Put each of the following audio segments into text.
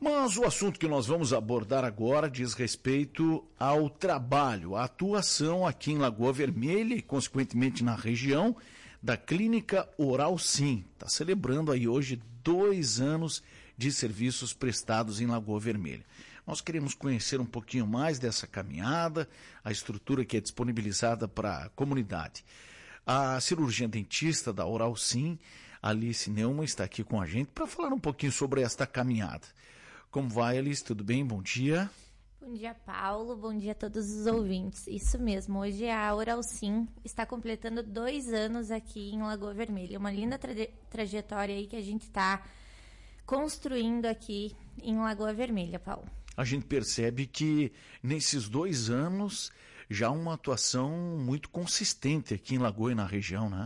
Mas o assunto que nós vamos abordar agora diz respeito ao trabalho, à atuação aqui em Lagoa Vermelha e, consequentemente, na região da Clínica Oral Sim. Está celebrando aí hoje 2 anos de serviços prestados em Lagoa Vermelha. Nós queremos conhecer um pouquinho mais dessa caminhada, a estrutura que é disponibilizada para a comunidade. A cirurgiã dentista da Oral Sim, Alice Neumann, está aqui com a gente para falar um pouquinho sobre esta caminhada. Como vai, Alice? Tudo bem? Bom dia. Bom dia, Paulo. Bom dia a todos os ouvintes. Isso mesmo, hoje a Oral Sim está completando 2 anos aqui em Lagoa Vermelha. Uma linda trajetória aí que a gente está construindo aqui em Lagoa Vermelha, Paulo. A gente percebe que nesses 2 anos já uma atuação muito consistente aqui em Lagoa e na região, né?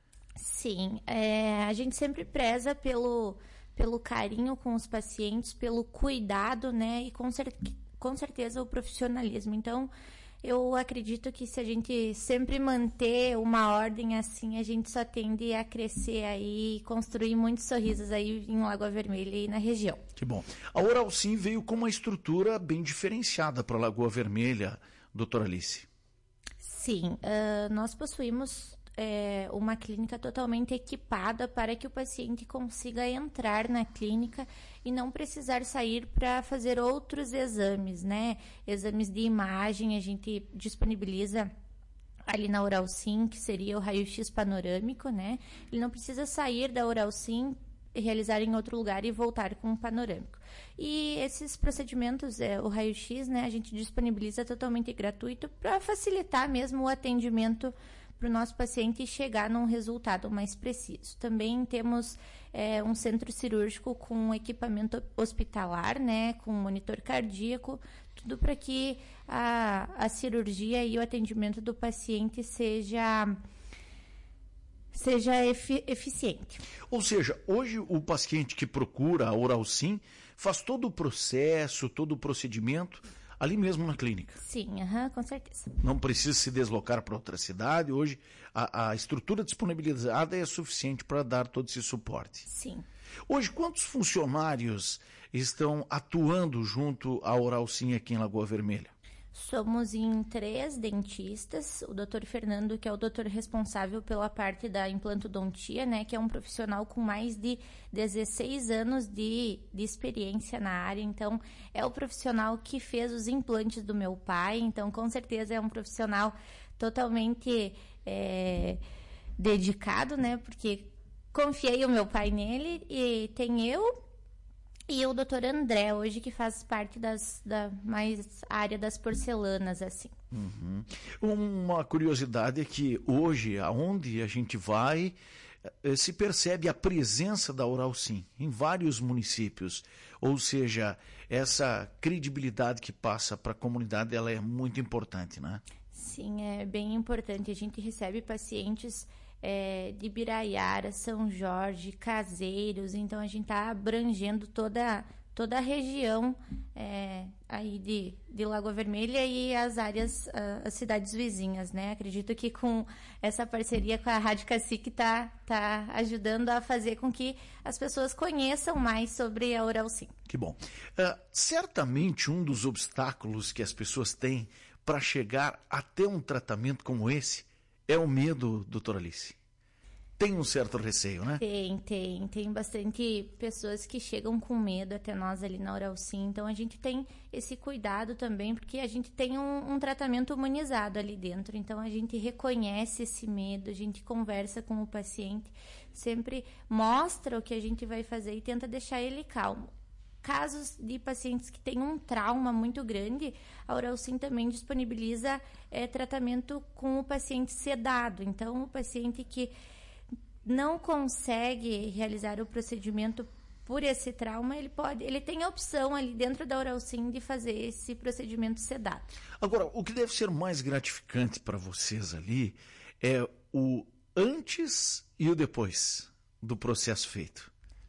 Sim, a gente sempre preza pelo carinho com os pacientes, pelo cuidado, né, e com certeza o profissionalismo. Então, eu acredito que se a gente sempre manter uma ordem assim, a gente só tende a crescer aí e construir muitos sorrisos aí em Lagoa Vermelha e na região. Que bom. A Oral Sim veio com uma estrutura bem diferenciada para Lagoa Vermelha, doutora Alice. Sim, nós possuímos uma clínica totalmente equipada para que o paciente consiga entrar na clínica e não precisar sair para fazer outros exames, né? Exames de imagem a gente disponibiliza ali na Oral Sim, que seria o raio-x panorâmico, né? Ele não precisa sair da Oral Sim, realizar em outro lugar e voltar com um panorâmico. E esses procedimentos, o raio-x, né, a gente disponibiliza totalmente gratuito para facilitar mesmo o atendimento para o nosso paciente chegar num resultado mais preciso. Também temos um centro cirúrgico com equipamento hospitalar, né, com monitor cardíaco, tudo para que a cirurgia e o atendimento do paciente seja eficiente. Ou seja, hoje o paciente que procura a Oral Sim faz todo o processo, todo o procedimento ali mesmo na clínica. Sim, com certeza. Não precisa se deslocar para outra cidade. Hoje a estrutura disponibilizada é suficiente para dar todo esse suporte. Sim. Hoje, quantos funcionários estão atuando junto à Oral Sim aqui em Lagoa Vermelha? Somos em 3 dentistas, o Dr. Fernando, que é o doutor responsável pela parte da implantodontia, né, que é um profissional com mais de 16 anos de experiência na área, então é o profissional que fez os implantes do meu pai, então com certeza é um profissional totalmente dedicado, né, porque confiei o meu pai nele e tem eu e o Dr. André, hoje, que faz parte da mais área das porcelanas, assim. Uhum. Uma curiosidade é que hoje, aonde a gente vai, se percebe a presença da Oral Sim em vários municípios. Ou seja, essa credibilidade que passa para a comunidade, ela é muito importante, né? Sim, é bem importante. A gente recebe pacientes de Biraiara, São Jorge, Caseiros, então a gente está abrangendo toda a região aí de Lagoa Vermelha e as áreas, as cidades vizinhas, né? Acredito que com essa parceria com a Rádio Cacique tá ajudando a fazer com que as pessoas conheçam mais sobre a Oral Sim. Que bom. Certamente um dos obstáculos que as pessoas têm para chegar até um tratamento como esse é o medo, doutora Alice. Tem um certo receio, né? Tem bastante pessoas que chegam com medo até nós ali na Oral Sim, então a gente tem esse cuidado também, porque a gente tem um tratamento humanizado ali dentro, então a gente reconhece esse medo, a gente conversa com o paciente, sempre mostra o que a gente vai fazer e tenta deixar ele calmo. Casos de pacientes que têm um trauma muito grande, a Oral Sim também disponibiliza tratamento com o paciente sedado. Então, o paciente que não consegue realizar o procedimento por esse trauma, ele tem a opção ali dentro da Oral Sim de fazer esse procedimento sedado. Agora, o que deve ser mais gratificante para vocês ali é o antes e o depois do processo feito.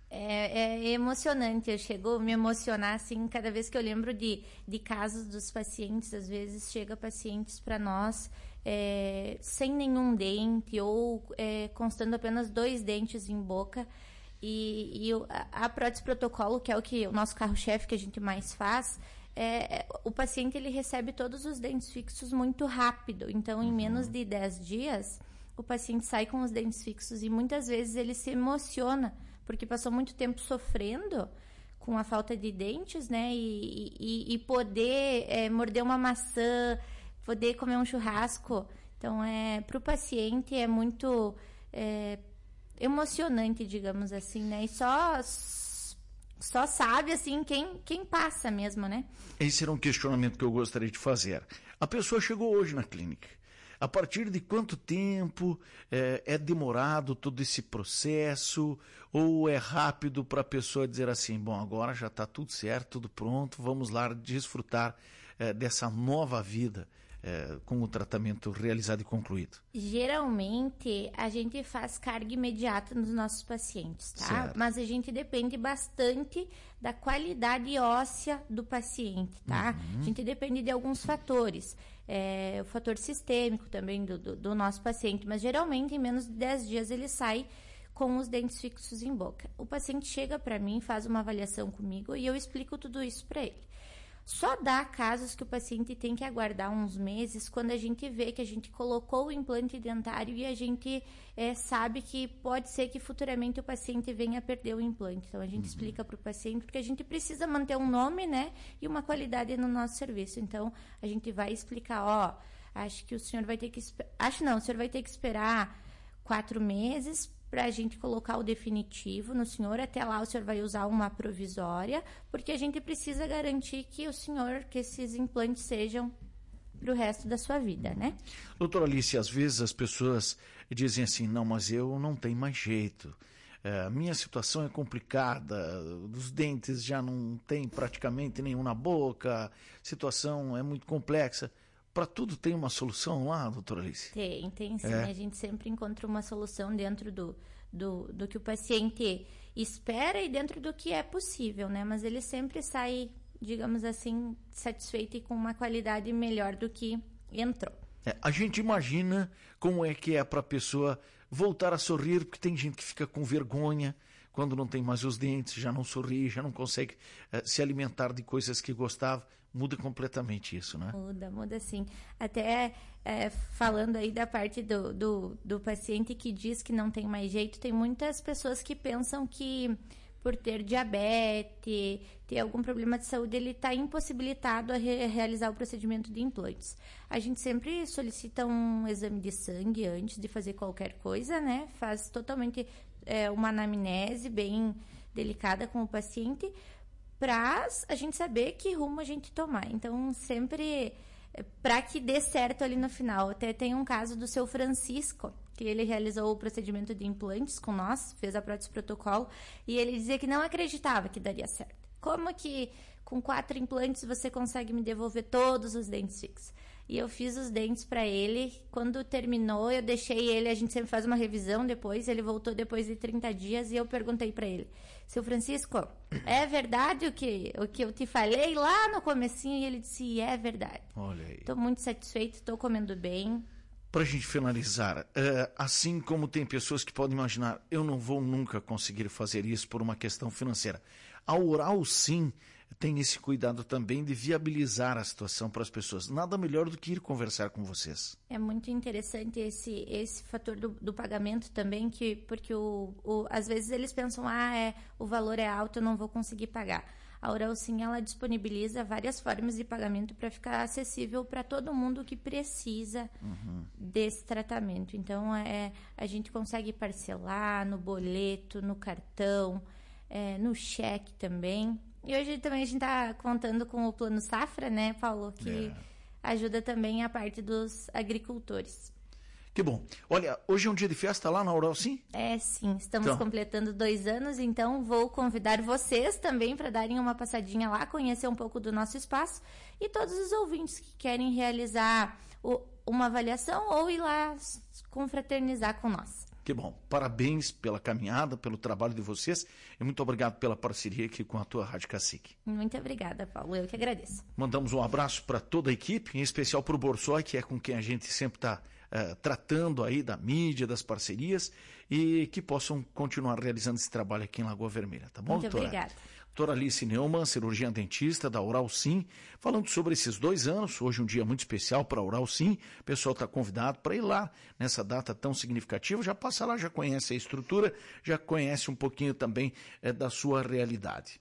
É emocionante, eu chego a me emocionar assim, cada vez que eu lembro de casos dos pacientes. Às vezes chega pacientes para nós sem nenhum dente ou constando apenas 2 dentes em boca A prótese protocolo, que é o nosso carro-chefe que a gente mais faz, o paciente ele recebe todos os dentes fixos muito rápido. Então, em menos de 10 dias, o paciente sai com os dentes fixos e muitas vezes ele se emociona, porque passou muito tempo sofrendo com a falta de dentes, né? E poder morder uma maçã, poder comer um churrasco. Então, para o paciente é muito emocionante, digamos assim, né? E só sabe, assim, quem passa mesmo, né? Esse era um questionamento que eu gostaria de fazer. A pessoa chegou hoje na clínica. A partir de quanto tempo é demorado todo esse processo? Ou é rápido para a pessoa dizer assim, bom, agora já está tudo certo, tudo pronto, vamos lá desfrutar dessa nova vida com o tratamento realizado e concluído? Geralmente, a gente faz carga imediata nos nossos pacientes, tá? Certo. Mas a gente depende bastante da qualidade óssea do paciente, tá? A gente depende de alguns fatores. O fator sistêmico também do nosso paciente, mas geralmente em menos de 10 dias ele sai com os dentes fixos em boca. O paciente chega para mim, faz uma avaliação comigo e eu explico tudo isso para ele. Só dá casos que o paciente tem que aguardar uns meses quando a gente vê que a gente colocou o implante dentário e a gente sabe que pode ser que futuramente o paciente venha a perder o implante. Então, a gente explica para o paciente, porque a gente precisa manter um nome, né, e uma qualidade no nosso serviço. Então, a gente vai explicar, acho que o senhor vai ter que... o senhor vai ter que esperar 4 meses para a gente colocar o definitivo no senhor. Até lá o senhor vai usar uma provisória, porque a gente precisa garantir que esses implantes sejam para o resto da sua vida, né? Doutora Alice, às vezes as pessoas dizem assim, não, mas eu não tenho mais jeito. Minha situação é complicada, os dentes já não tem praticamente nenhum na boca, a situação é muito complexa. Para tudo tem uma solução lá, doutora Alice? Tem sim. A gente sempre encontra uma solução dentro do que o paciente espera e dentro do que é possível, né? Mas ele sempre sai, digamos assim, satisfeito e com uma qualidade melhor do que entrou. A gente imagina como é que é para a pessoa voltar a sorrir, porque tem gente que fica com vergonha quando não tem mais os dentes, já não sorri, já não consegue se alimentar de coisas que gostava. Muda completamente isso, né? Muda sim. Até falando aí da parte do paciente que diz que não tem mais jeito, tem muitas pessoas que pensam que por ter diabetes, ter algum problema de saúde, ele está impossibilitado a realizar o procedimento de implantes. A gente sempre solicita um exame de sangue antes de fazer qualquer coisa, né? Faz totalmente uma anamnese bem delicada com o paciente, para a gente saber que rumo a gente tomar. Então, sempre para que dê certo ali no final. Até tem um caso do seu Francisco, que ele realizou o procedimento de implantes com nós, fez a prótese protocolo, e ele dizia que não acreditava que daria certo. Como que com 4 implantes você consegue me devolver todos os dentes fixos? E eu fiz os dentes para ele. Quando terminou, eu deixei ele, a gente sempre faz uma revisão depois, ele voltou depois de 30 dias e eu perguntei para ele, seu Francisco, é verdade o que eu te falei lá no comecinho? E ele disse, é verdade. Olha aí. Estou muito satisfeito, estou comendo bem. Para a gente finalizar, assim como tem pessoas que podem imaginar, eu não vou nunca conseguir fazer isso por uma questão financeira. A Oral Sim tem esse cuidado também de viabilizar a situação para as pessoas. Nada melhor do que ir conversar com vocês. É muito interessante esse fator do pagamento também, porque às vezes eles pensam, o valor é alto, eu não vou conseguir pagar. A Oral Sim, ela disponibiliza várias formas de pagamento para ficar acessível para todo mundo que precisa desse tratamento. Então, a gente consegue parcelar no boleto, no cartão, no cheque também. E hoje também a gente está contando com o Plano Safra, né, Paulo? Que ajuda também a parte dos agricultores. Que bom. Olha, hoje é um dia de festa lá na Oral Sim? Sim. Estamos completando 2 anos, então vou convidar vocês também para darem uma passadinha lá, conhecer um pouco do nosso espaço e todos os ouvintes que querem realizar uma avaliação ou ir lá confraternizar com nós. Que bom. Parabéns pela caminhada, pelo trabalho de vocês e muito obrigado pela parceria aqui com a tua Rádio Cacique. Muito obrigada, Paulo. Eu que agradeço. Mandamos um abraço para toda a equipe, em especial para o Borsoi, que é com quem a gente sempre está tratando aí da mídia, das parcerias e que possam continuar realizando esse trabalho aqui em Lagoa Vermelha, tá bom, doutora? Muito obrigada. Doutora Alice Neumann, cirurgiã dentista da Oral Sim, falando sobre esses 2 anos, hoje um dia muito especial para a Oral Sim, o pessoal está convidado para ir lá nessa data tão significativa, já passa lá, já conhece a estrutura, já conhece um pouquinho também da sua realidade.